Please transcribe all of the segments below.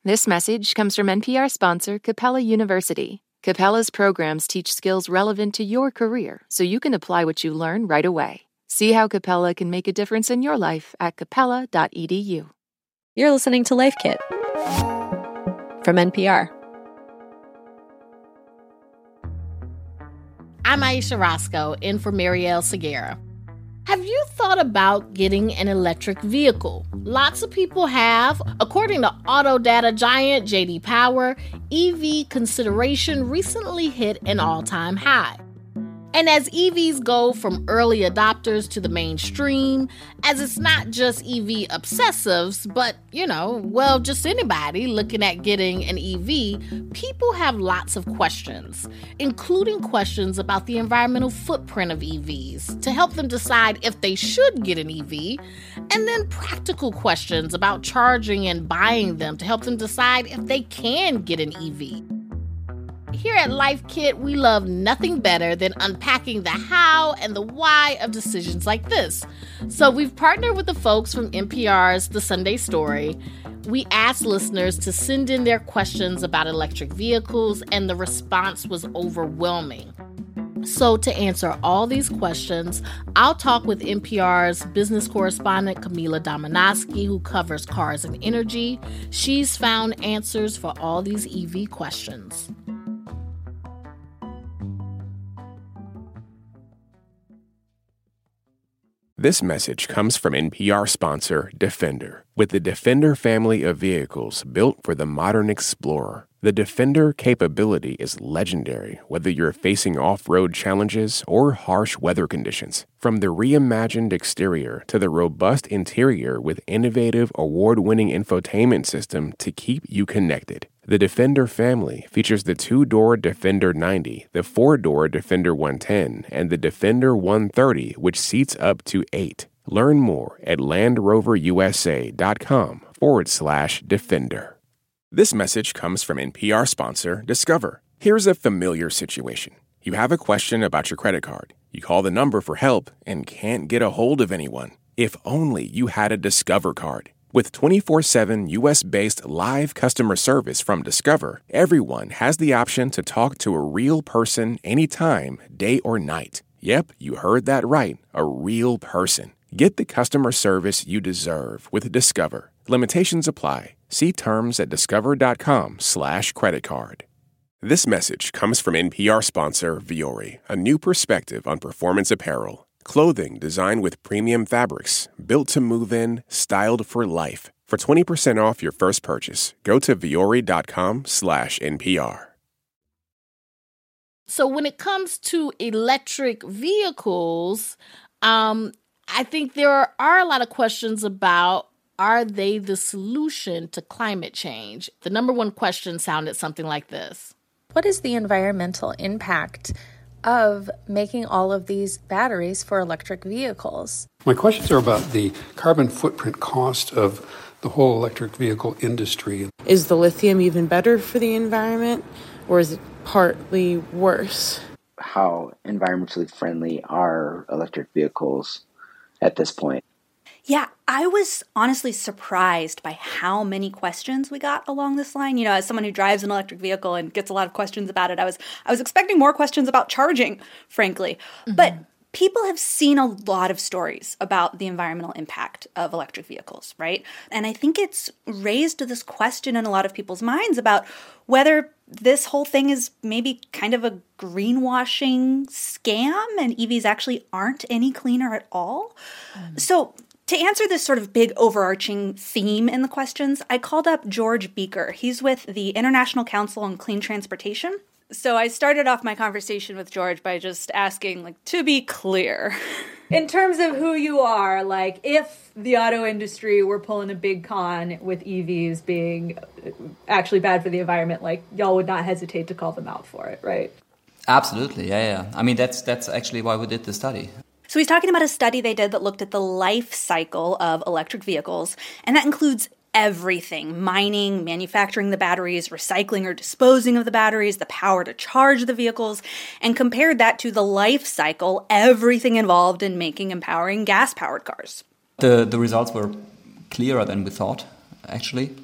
This message comes from NPR sponsor Capella University. Capella's programs teach skills relevant to your career so you can apply what you learn right away. See how Capella can make a difference in your life at capella.edu. You're listening to Life Kit from NPR. I'm Aisha Roscoe, in for Marielle Segura. Have you thought about getting an electric vehicle? Lots of people have. According to auto data giant J.D. Power, EV consideration recently hit an all-time high. And as EVs go from early adopters to the mainstream, as it's not just EV obsessives, but, just anybody looking at getting an EV, people have lots of questions, including questions about the environmental footprint of EVs to help them decide if they should get an EV, and then practical questions about charging and buying them to help them decide if they can get an EV. Here at Life Kit, we love nothing better than unpacking the how and the why of decisions like this. So we've partnered with the folks from NPR's The Sunday Story. We asked listeners to send in their questions about electric vehicles, and the response was overwhelming. So to answer all these questions, I'll talk with NPR's business correspondent Camila Domonoske, who covers cars and energy. She's found answers for all these EV questions. This message comes from NPR sponsor Defender. With the Defender family of vehicles built for the modern explorer, the Defender capability is legendary, whether you're facing off-road challenges or harsh weather conditions. From the reimagined exterior to the robust interior with innovative, award-winning infotainment system to keep you connected. The Defender family features the 2-door Defender 90, the 4-door Defender 110, and the Defender 130, which seats up to 8. Learn more at LandRoverUSA.com/Defender. This message comes from NPR sponsor Discover. Here's a familiar situation. You have a question about your credit card. You call the number for help and can't get a hold of anyone. If only you had a Discover card. With 24/7 U.S.-based live customer service from Discover, everyone has the option to talk to a real person anytime, day or night. Yep, you heard that right, a real person. Get the customer service you deserve with Discover. Limitations apply. See terms at discover.com/creditcard. This message comes from NPR sponsor Vuori, a new perspective on performance apparel. Clothing designed with premium fabrics, built to move in, styled for life. For 20% off your first purchase, go to vuori.com/NPR. So when it comes to electric vehicles, I think there are a lot of questions about, are they the solution to climate change? The number one question sounded something like this. What is the environmental impact of making all of these batteries for electric vehicles? My questions are about the carbon footprint cost of the whole electric vehicle industry. Is the lithium even better for the environment, or is it partly worse? How environmentally friendly are electric vehicles at this point? Yeah, I was honestly surprised by how many questions we got along this line. As someone who drives an electric vehicle and gets a lot of questions about it, I was expecting more questions about charging, frankly. Mm-hmm. But people have seen a lot of stories about the environmental impact of electric vehicles, right? And I think it's raised this question in a lot of people's minds about whether this whole thing is maybe kind of a greenwashing scam and EVs actually aren't any cleaner at all. So to answer this sort of big overarching theme in the questions, I called up George Beaker. He's with the International Council on Clean Transportation. So I started off my conversation with George by just asking, to be clear. In terms of who you are, if the auto industry were pulling a big con with EVs being actually bad for the environment, y'all would not hesitate to call them out for it, right? Absolutely, yeah. I mean, that's actually why we did the study. So he's talking about a study they did that looked at the life cycle of electric vehicles, and that includes everything: mining, manufacturing the batteries, recycling or disposing of the batteries, the power to charge the vehicles, and compared that to the life cycle, everything involved in making and powering gas-powered cars. The results were clearer than we thought, actually.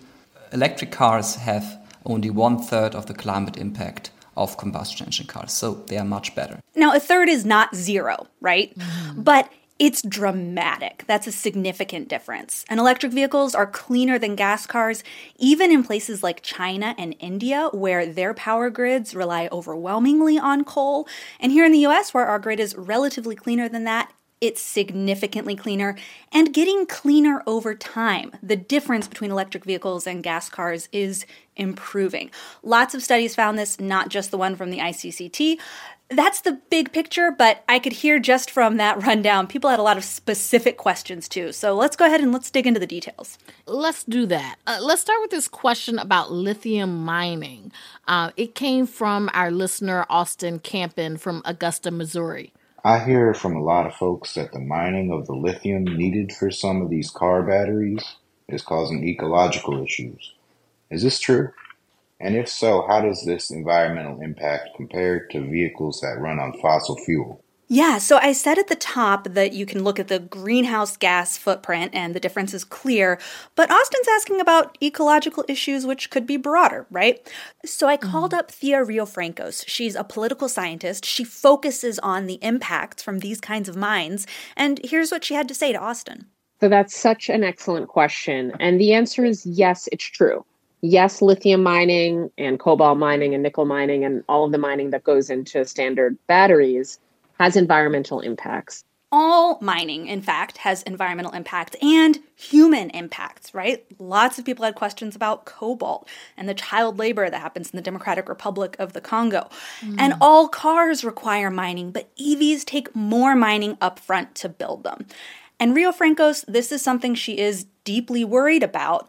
electric cars have only 1/3 of the climate impact of combustion engine cars, so they are much better. Now, a third is not zero, right? But it's dramatic. That's a significant difference. And electric vehicles are cleaner than gas cars, even in places like China and India, where their power grids rely overwhelmingly on coal. And here in the US, where our grid is relatively cleaner than that, it's significantly cleaner and getting cleaner over time. The difference between electric vehicles and gas cars is improving. Lots of studies found this, not just the one from the ICCT. That's the big picture, but I could hear just from that rundown, people had a lot of specific questions too. So let's go ahead and let's dig into the details. Let's do that. Let's start with this question about lithium mining. It came from our listener, Austin Campen from Augusta, Missouri. I hear from a lot of folks that the mining of the lithium needed for some of these car batteries is causing ecological issues. Is this true? And if so, how does this environmental impact compare to vehicles that run on fossil fuel? Yeah, so I said at the top that you can look at the greenhouse gas footprint and the difference is clear, but Austin's asking about ecological issues which could be broader, right? So I called up Thea Riofrancos. She's a political scientist. She focuses on the impacts from these kinds of mines, and here's what she had to say to Austin. So that's such an excellent question, and the answer is yes, it's true. Yes, lithium mining and cobalt mining and nickel mining and all of the mining that goes into standard batteries has environmental impacts. All mining, in fact, has environmental impacts and human impacts, right? Lots of people had questions about cobalt and the child labor that happens in the Democratic Republic of the Congo. And all cars require mining, but EVs take more mining upfront to build them. And Riofrancos, this is something she is deeply worried about.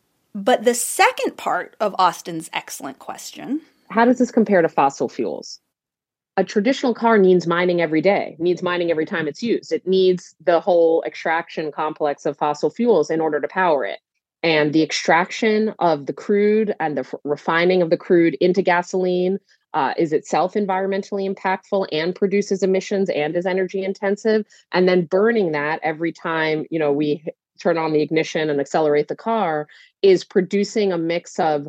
But the second part of Austin's excellent question. How does this compare to fossil fuels? A traditional car needs mining every day, needs mining every time it's used. It needs the whole extraction complex of fossil fuels in order to power it. And the extraction of the crude and the refining of the crude into gasoline is itself environmentally impactful and produces emissions and is energy intensive. And then burning that every time, we turn on the ignition and accelerate the car is producing a mix of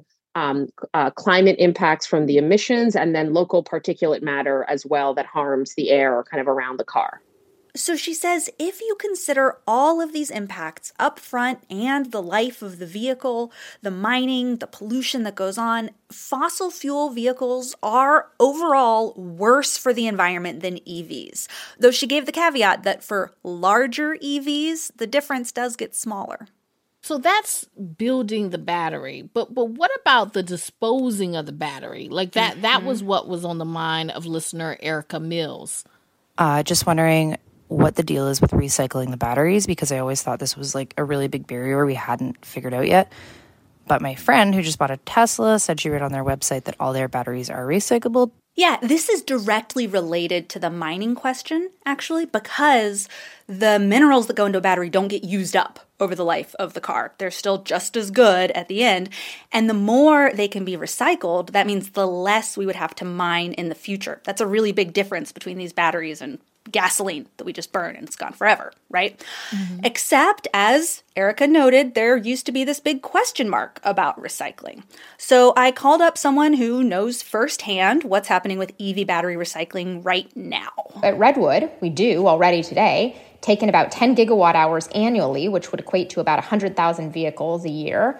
climate impacts from the emissions and then local particulate matter as well that harms the air kind of around the car. So she says if you consider all of these impacts up front and the life of the vehicle, the mining, the pollution that goes on, fossil fuel vehicles are overall worse for the environment than EVs. Though she gave the caveat that for larger EVs, the difference does get smaller. So that's building the battery. But what about the disposing of the battery? Like that was what was on the mind of listener Erica Mills. Just wondering what the deal is with recycling the batteries, because I always thought this was like a really big barrier we hadn't figured out yet. But my friend who just bought a Tesla said she read on their website that all their batteries are recyclable. Yeah, this is directly related to the mining question, actually, because the minerals that go into a battery don't get used up over the life of the car. They're still just as good at the end. And the more they can be recycled, that means the less we would have to mine in the future. That's a really big difference between these batteries and gasoline that we just burn and it's gone forever, right? Except, as Erica noted, there used to be this big question mark about recycling. So I called up someone who knows firsthand what's happening with EV battery recycling right now. At Redwood, we do already today take in about 10 gigawatt hours annually, which would equate to about 100,000 vehicles a year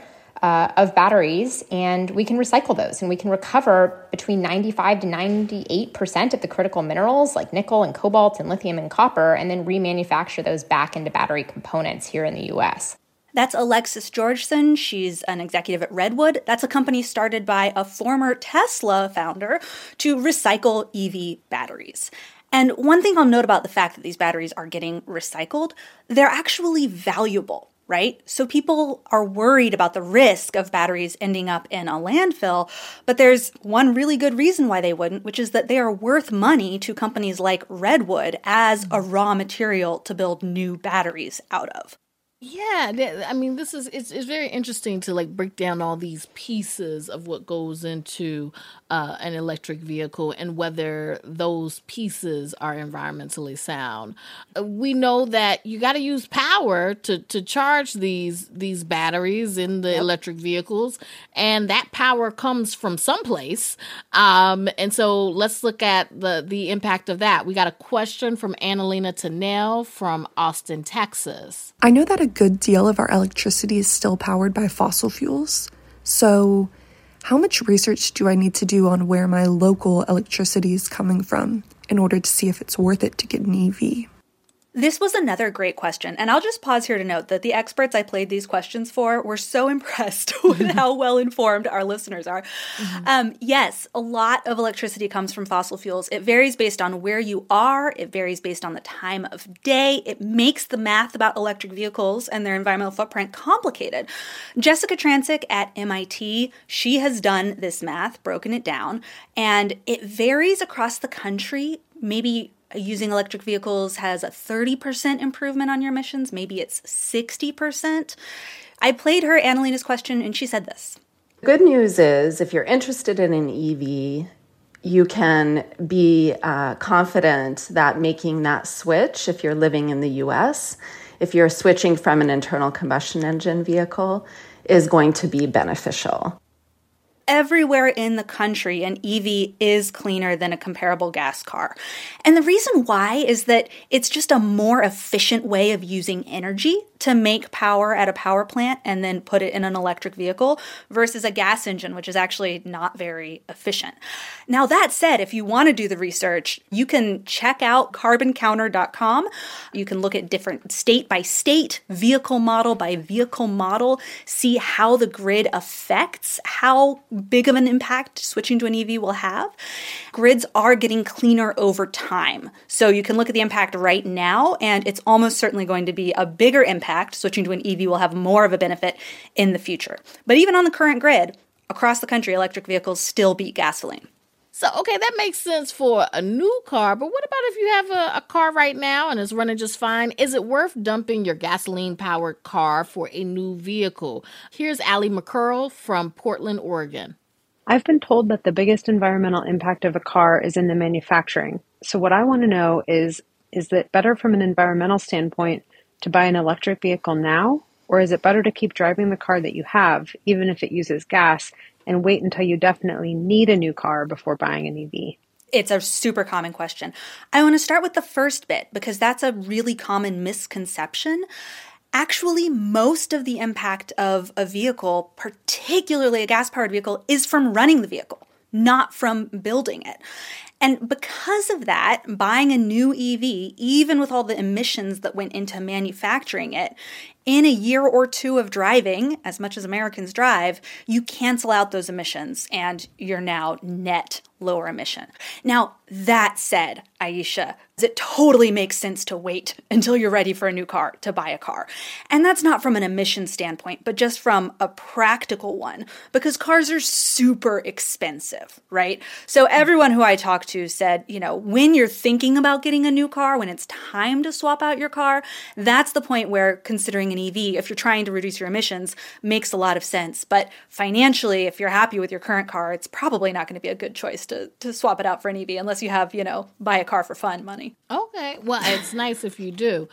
of batteries, and we can recycle those, and we can recover between 95 to 98% of the critical minerals like nickel and cobalt and lithium and copper, and then remanufacture those back into battery components here in the U.S. That's Alexis Georgeson. She's an executive at Redwood. That's a company started by a former Tesla founder to recycle EV batteries. And one thing I'll note about the fact that these batteries are getting recycled, they're actually valuable, right? So people are worried about the risk of batteries ending up in a landfill, but there's one really good reason why they wouldn't, which is that they are worth money to companies like Redwood as a raw material to build new batteries out of. Yeah, I mean, it's very interesting to like break down all these pieces of what goes into an electric vehicle and whether those pieces are environmentally sound. We know that you got to use power to charge these batteries in the electric vehicles, and that power comes from someplace. And so let's look at the impact of that. We got a question from Annalena Tennell from Austin, Texas. I know that a good deal of our electricity is still powered by fossil fuels. So how much research do I need to do on where my local electricity is coming from in order to see if it's worth it to get an EV? This was another great question, and I'll just pause here to note that the experts I played these questions for were so impressed with how well-informed our listeners are. Yes, a lot of electricity comes from fossil fuels. It varies based on where you are. It varies based on the time of day. It makes the math about electric vehicles and their environmental footprint complicated. Jessica Transick at MIT, she has done this math, broken it down, and it varies across the country. Maybe using electric vehicles has a 30% improvement on your emissions. Maybe it's 60%. I played her Annalena's question, and she said this. Good news is if you're interested in an EV, you can be confident that making that switch, if you're living in the US, if you're switching from an internal combustion engine vehicle, is going to be beneficial. Everywhere in the country, an EV is cleaner than a comparable gas car. And the reason why is that it's just a more efficient way of using energy to make power at a power plant and then put it in an electric vehicle versus a gas engine, which is actually not very efficient. Now, that said, if you want to do the research, you can check out carboncounter.com. You can look at different state by state, vehicle model by vehicle model, see how the grid affects how big of an impact switching to an EV will have. Grids are getting cleaner over time. So you can look at the impact right now, and it's almost certainly going to be a bigger impact. Switching to an EV will have more of a benefit in the future. But even on the current grid, across the country, electric vehicles still beat gasoline. So, okay, that makes sense for a new car, but what about if you have a car right now and it's running just fine? Is it worth dumping your gasoline-powered car for a new vehicle? Here's Allie McCurl from Portland, Oregon. I've been told that the biggest environmental impact of a car is in the manufacturing. So what I want to know is it better from an environmental standpoint to buy an electric vehicle now, or is it better to keep driving the car that you have, even if it uses gas, and wait until you definitely need a new car before buying an EV? It's a super common question. I want to start with the first bit because that's a really common misconception. Actually, most of the impact of a vehicle, particularly a gas-powered vehicle, is from running the vehicle, not from building it. And because of that, buying a new EV, even with all the emissions that went into manufacturing it, in a year or two of driving, as much as Americans drive, you cancel out those emissions and you're now net lower emission. Now, that said, Aisha, it totally makes sense to wait until you're ready for a new car to buy a car. And that's not from an emission standpoint, but just from a practical one, because cars are super expensive, right? So everyone who I talked to said, when you're thinking about getting a new car, when it's time to swap out your car, that's the point where considering an EV, if you're trying to reduce your emissions, makes a lot of sense. But financially, if you're happy with your current car, it's probably not going to be a good choice to swap it out for an EV unless you have, buy a car for fun money. Okay. Well, it's nice if you do.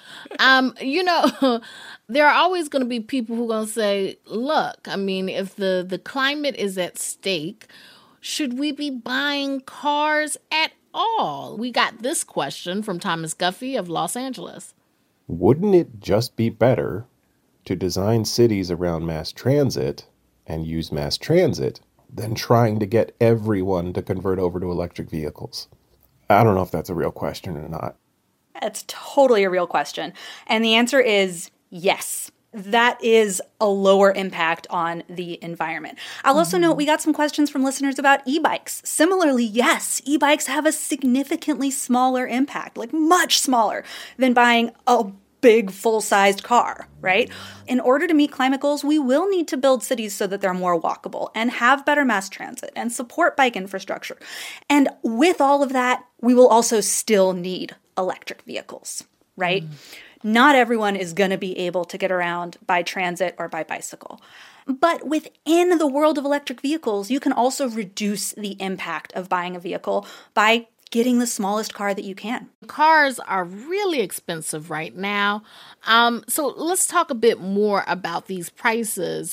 There are always going to be people who are going to say, look, I mean, if the climate is at stake, should we be buying cars at all? We got this question from Thomas Guffey of Los Angeles. Wouldn't it just be better to design cities around mass transit and use mass transit than trying to get everyone to convert over to electric vehicles? I don't know if that's a real question or not. It's totally a real question. And the answer is yes. That is a lower impact on the environment. I'll also note we got some questions from listeners about e-bikes. Similarly, yes, e-bikes have a significantly smaller impact, like much smaller than buying a big full-sized car, right? In order to meet climate goals, we will need to build cities so that they're more walkable and have better mass transit and support bike infrastructure. And with all of that, we will also still need electric vehicles, right? Not everyone is going to be able to get around by transit or by bicycle. But within the world of electric vehicles, you can also reduce the impact of buying a vehicle by getting the smallest car that you can. Cars are really expensive right now. So let's talk a bit more about these prices.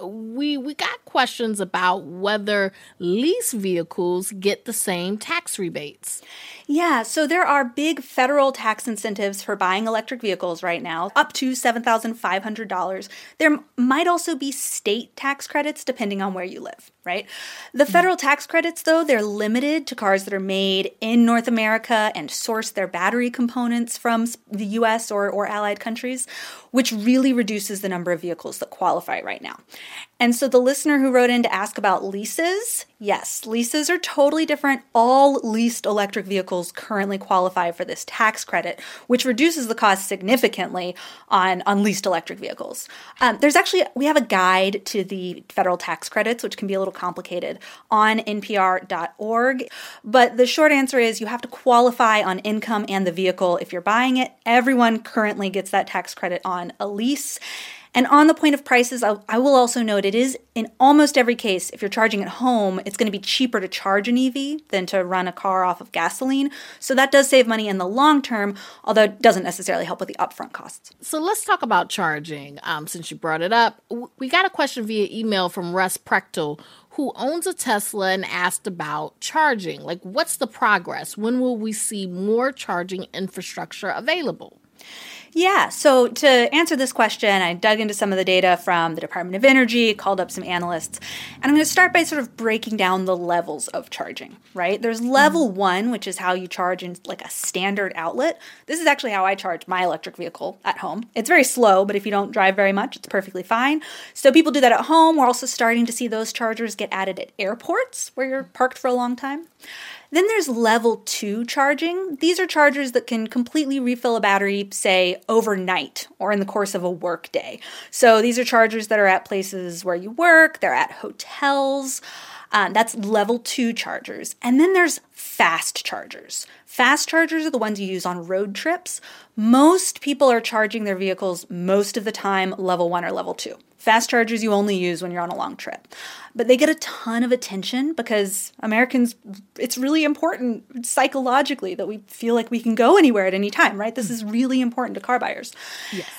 We got questions about whether lease vehicles get the same tax rebates. Yeah, so there are big federal tax incentives for buying electric vehicles right now, up to $7,500. There might also be state tax credits depending on where you live, right? The federal tax credits, though, they're limited to cars that are made in North America and source their battery components from the US or allied countries, which really reduces the number of vehicles that qualify right now. And so the listener who wrote in to ask about leases, yes, leases are totally different. All leased electric vehicles currently qualify for this tax credit, which reduces the cost significantly on leased electric vehicles. We have a guide to the federal tax credits, which can be a little complicated, on npr.org. But the short answer is you have to qualify on income and the vehicle if you're buying it. Everyone currently gets that tax credit on a lease. And on the point of prices, I will also note it is in almost every case, if you're charging at home, it's going to be cheaper to charge an EV than to run a car off of gasoline. So that does save money in the long term, although it doesn't necessarily help with the upfront costs. So let's talk about charging. Since you brought it up, we got a question via email from Russ Prechtel, who owns a Tesla and asked about charging. Like, what's the progress? When will we see more charging infrastructure available? Yeah, so to answer this question, I dug into some of the data from the Department of Energy, called up some analysts, and I'm going to start by sort of breaking down the levels of charging, right? There's level 1, which is how you charge in like a standard outlet. This is actually how I charge my electric vehicle at home. It's very slow, but if you don't drive very much, it's perfectly fine. So people do that at home. We're also starting to see those chargers get added at airports where you're parked for a long time. Then there's level 2 charging. These are chargers that can completely refill a battery, say, overnight or in the course of a work day. So these are chargers that are at places where you work, they're at hotels. That's level 2 chargers. And then there's fast chargers. Fast chargers are the ones you use on road trips. Most people are charging their vehicles most of the time level 1 or level 2. Fast chargers you only use when you're on a long trip. But they get a ton of attention because Americans, it's really important psychologically that we feel like we can go anywhere at any time, right? This is really important to car buyers. Yes.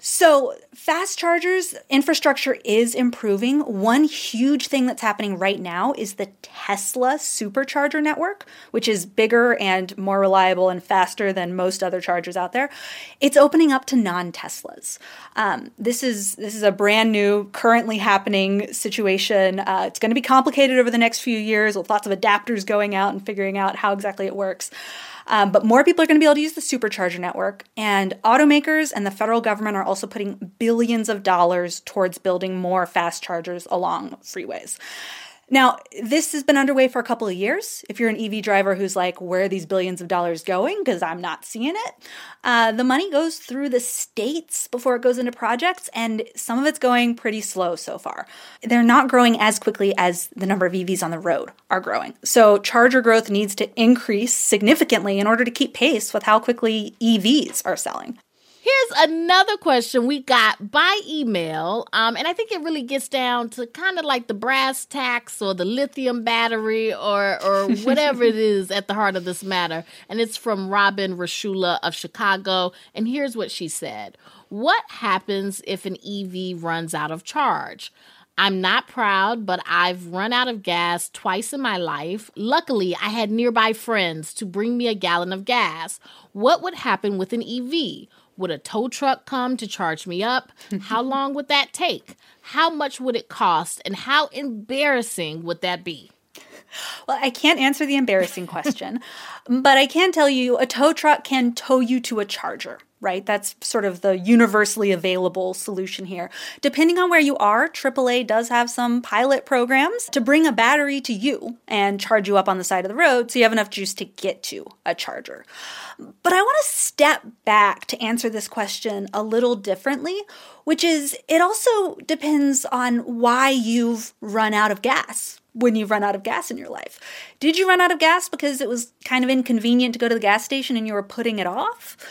So fast chargers, infrastructure is improving. One huge thing that's happening right now is the Tesla supercharger network, which is bigger and more reliable and faster than most other chargers out there. It's opening up to non-Teslas. This is a brand new, currently happening situation. It's going to be complicated over the next few years with lots of adapters going out and figuring out how exactly it works. But more people are going to be able to use the supercharger network, and automakers and the federal government are also putting billions of dollars towards building more fast chargers along freeways. Now, this has been underway for a couple of years. If you're an EV driver who's like, where are these billions of dollars going? Because I'm not seeing it. The money goes through the states before it goes into projects, and some of it's going pretty slow so far. They're not growing as quickly as the number of EVs on the road are growing. So charger growth needs to increase significantly in order to keep pace with how quickly EVs are selling. Here's another question we got by email, and I think it really gets down to kind of like the brass tacks or the lithium battery or whatever it is at the heart of this matter. And it's from Robin Rashula of Chicago. And here's what she said. What happens if an EV runs out of charge? I'm not proud, but I've run out of gas twice in my life. Luckily, I had nearby friends to bring me a gallon of gas. What would happen with an EV? Would a tow truck come to charge me up? How long would that take? How much would it cost? And how embarrassing would that be? Well, I can't answer the embarrassing question, but I can tell you a tow truck can tow you to a charger, right? That's sort of the universally available solution here. Depending on where you are, AAA does have some pilot programs to bring a battery to you and charge you up on the side of the road so you have enough juice to get to a charger. But I want to step back to answer this question a little differently, which is it also depends on why you've run out of gas. When you've run out of gas in your life. Did you run out of gas because it was kind of inconvenient to go to the gas station and you were putting it off?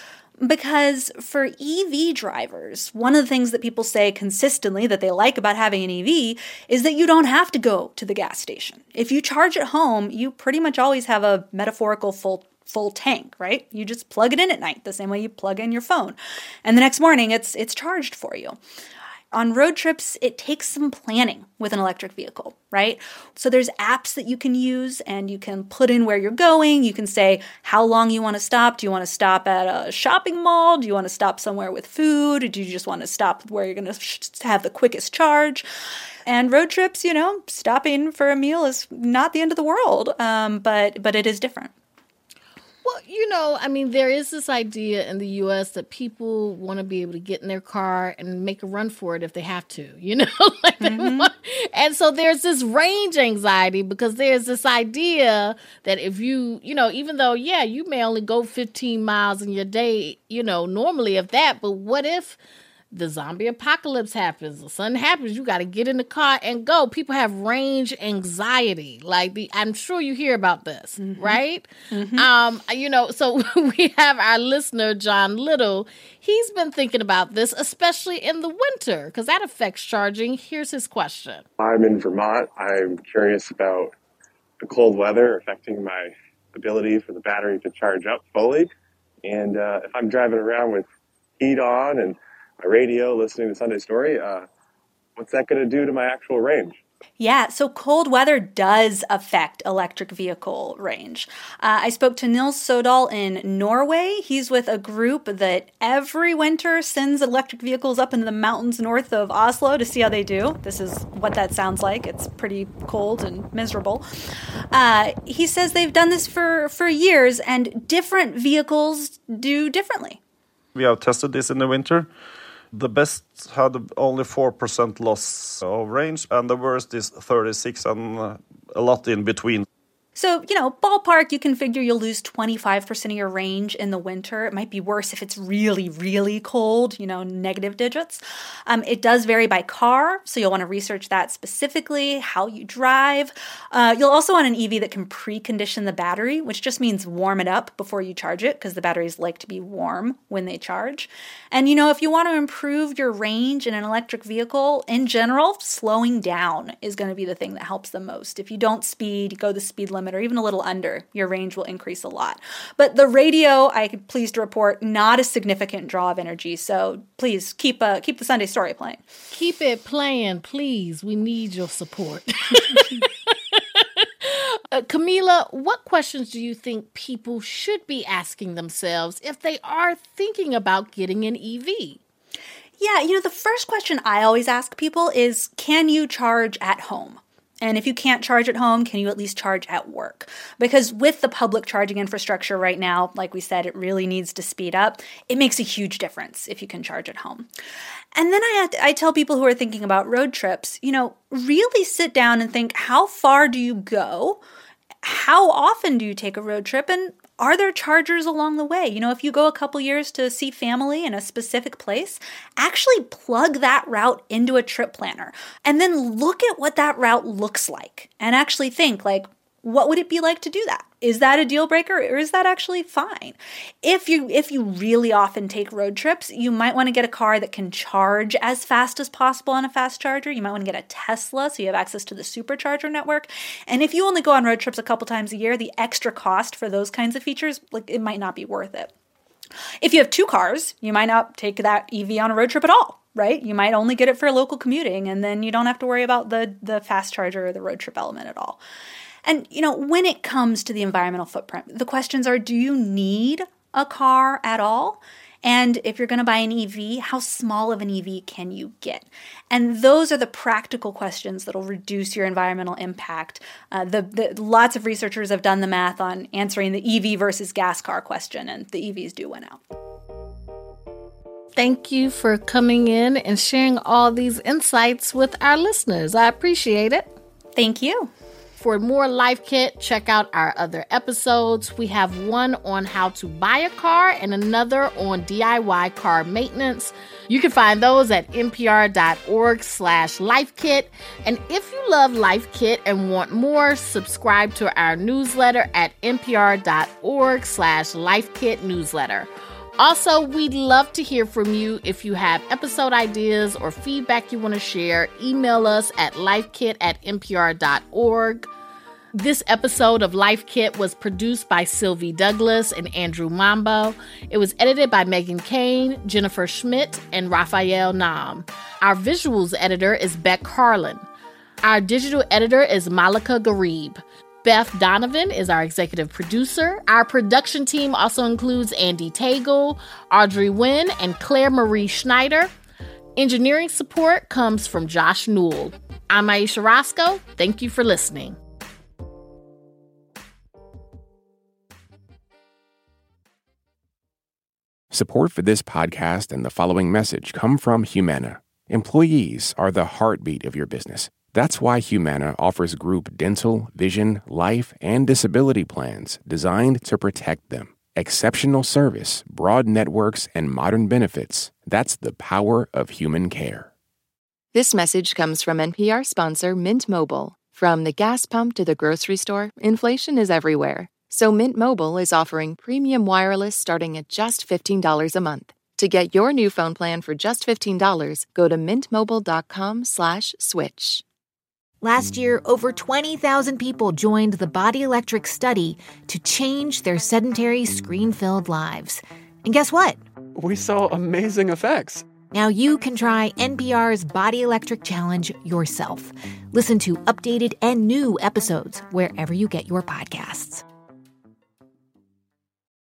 Because for EV drivers, one of the things that people say consistently that they like about having an EV is that you don't have to go to the gas station. If you charge at home, you pretty much always have a metaphorical full tank, right? You just plug it in at night, the same way you plug in your phone. And the next morning, it's charged for you. On road trips, it takes some planning with an electric vehicle, right? So there's apps that you can use and you can put in where you're going. You can say how long you want to stop. Do you want to stop at a shopping mall? Do you want to stop somewhere with food? Or do you just want to stop where you're going to have the quickest charge? And road trips, stopping for a meal is not the end of the world, but it is different. Well, there is this idea in the U.S. that people want to be able to get in their car and make a run for it if they have to, And so there's this range anxiety because there's this idea that if you, even though, you may only go 15 miles in your day, normally if that, but what if the zombie apocalypse happens, or something happens, you got to get in the car and go. People have range anxiety. I'm sure you hear about this, right? Mm-hmm. So we have our listener, John Little. He's been thinking about this, especially in the winter, because that affects charging. Here's his question. I'm in Vermont. I'm curious about the cold weather affecting my ability for the battery to charge up fully. And if I'm driving around with heat on and my radio, listening to Sunday Story, what's that going to do to my actual range? Yeah, so cold weather does affect electric vehicle range. I spoke to Nils Sodal in Norway. He's with a group that every winter sends electric vehicles up into the mountains north of Oslo to see how they do. This is what that sounds like. It's pretty cold and miserable. He says they've done this for years, and different vehicles do differently. We have tested this in the winter. The best had only 4% loss of range, and the worst is 36, and a lot in between. So, ballpark, you can figure you'll lose 25% of your range in the winter. It might be worse if it's really, really cold, negative digits. It does vary by car, so you'll want to research that specifically, how you drive. You'll also want an EV that can precondition the battery, which just means warm it up before you charge it, because the batteries like to be warm when they charge. And, if you want to improve your range in an electric vehicle, in general, slowing down is going to be the thing that helps the most. If you don't speed, go the speed limit, or even a little under, your range will increase a lot. But the radio, I'm pleased to report, not a significant draw of energy. So please keep the Sunday Story playing. Keep it playing, please. We need your support. Camila, what questions do you think people should be asking themselves if they are thinking about getting an EV? Yeah, the first question I always ask people is, can you charge at home? And if you can't charge at home, can you at least charge at work? Because with the public charging infrastructure right now, like we said, it really needs to speed up. It makes a huge difference if you can charge at home. And then I tell people who are thinking about road trips, really sit down and think, how far do you go? How often do you take a road trip? And are there chargers along the way? If you go a couple years to see family in a specific place, actually plug that route into a trip planner and then look at what that route looks like and actually think, what would it be like to do that? Is that a deal breaker, or is that actually fine? If you really often take road trips, you might want to get a car that can charge as fast as possible on a fast charger. You might want to get a Tesla so you have access to the supercharger network. And if you only go on road trips a couple times a year, the extra cost for those kinds of features, it might not be worth it. If you have two cars, you might not take that EV on a road trip at all. Right? You might only get it for local commuting, and then you don't have to worry about the fast charger or the road trip element at all. And, when it comes to the environmental footprint, the questions are, do you need a car at all? And if you're going to buy an EV, how small of an EV can you get? And those are the practical questions that will reduce your environmental impact. Lots of researchers have done the math on answering the EV versus gas car question, and the EVs do win out. Thank you for coming in and sharing all these insights with our listeners. I appreciate it. Thank you. For more Life Kit, check out our other episodes. We have one on how to buy a car and another on DIY car maintenance. You can find those at npr.org/lifekit. And if you love Life Kit and want more, subscribe to our newsletter at npr.org/lifekit newsletter. Also, we'd love to hear from you. If you have episode ideas or feedback you want to share, email us at lifekit@npr.org. This episode of Life Kit was produced by Sylvie Douglas and Andrew Mambo. It was edited by Megan Kane, Jennifer Schmidt, and Raphael Nam. Our visuals editor is Beck Harlan. Our digital editor is Malika Garib. Beth Donovan is our executive producer. Our production team also includes Andy Tagle, Audrey Nguyen, and Claire Marie Schneider. Engineering support comes from Josh Newell. I'm Aisha Roscoe. Thank you for listening. Support for this podcast and the following message come from Humana. Employees are the heartbeat of your business. That's why Humana offers group dental, vision, life, and disability plans designed to protect them. Exceptional service, broad networks, and modern benefits. That's the power of human care. This message comes from NPR sponsor Mint Mobile. From the gas pump to the grocery store, inflation is everywhere. So Mint Mobile is offering premium wireless starting at just $15 a month. To get your new phone plan for just $15, go to mintmobile.com/switch. Last year, over 20,000 people joined the Body Electric study to change their sedentary, screen-filled lives. And guess what? We saw amazing effects. Now you can try NPR's Body Electric Challenge yourself. Listen to updated and new episodes wherever you get your podcasts.